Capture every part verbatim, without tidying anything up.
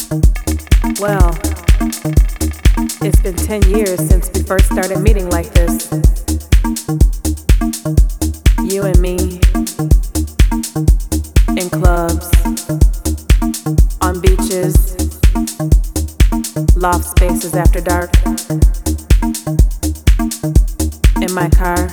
Well, it's been ten years since we first started meeting like this. You and me, in clubs, on beaches, loft spaces after dark, in my car.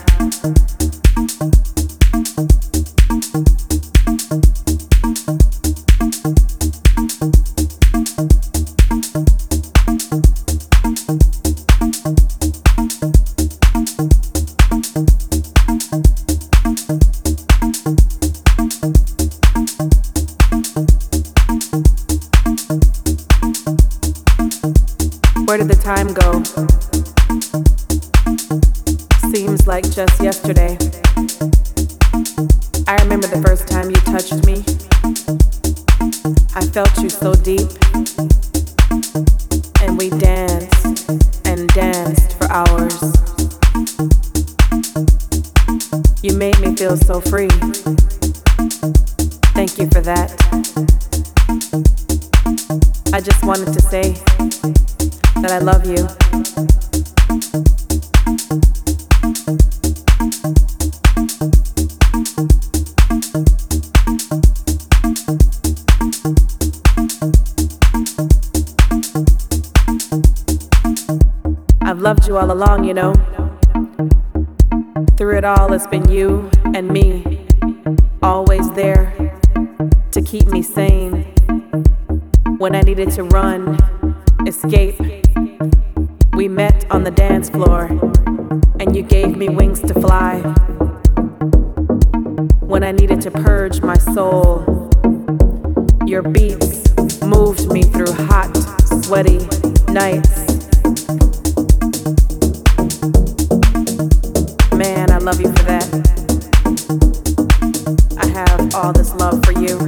Where did the time go? Seems like just yesterday. I remember the first time you touched me. I felt you so deep. And we danced and danced for hours. You made me feel so free. Thank you for that. I just wanted to say that I love you. I've loved you all along, you know. Through it all, it's been you and me, always there to keep me sane. When I needed to run, escape, we met on the dance floor, and you gave me wings to fly. When I needed to purge my soul, your beats moved me through hot, sweaty nights. Man, I love you for that. I have all this love for you.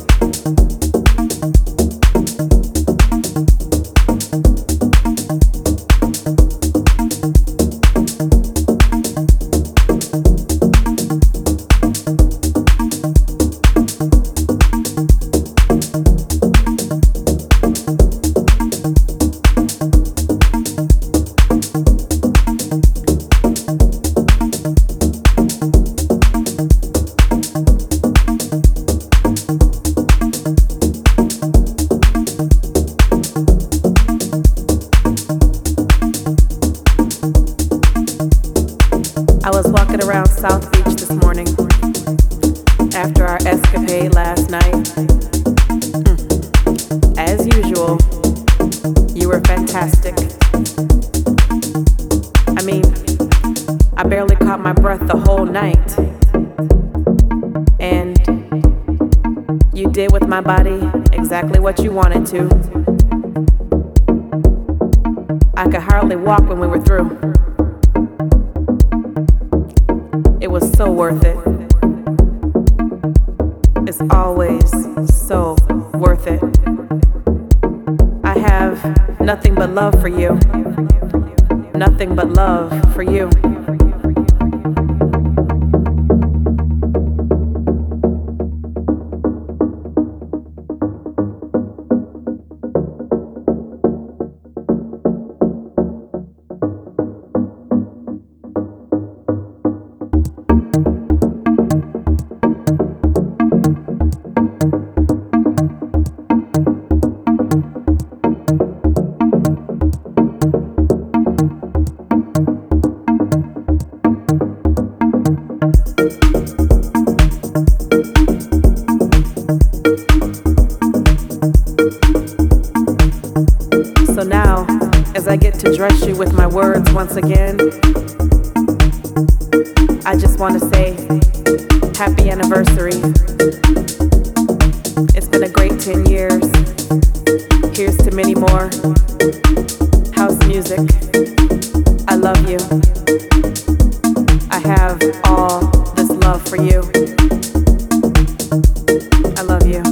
I was walking around South Beach this morning after our escapade last night. Mm. As usual, you were fantastic. I mean, I barely caught my breath the whole night. And you did with my body exactly what you wanted to. I could hardly walk when we were through. It was so worth it. It's always so worth it. I have nothing but love for you. Nothing but love for you. So now, as I get to dress you with my words once again, I just want to say happy anniversary. It's been a great ten years. Here's to many more. House music. I love you. I have all this love for you. I love you.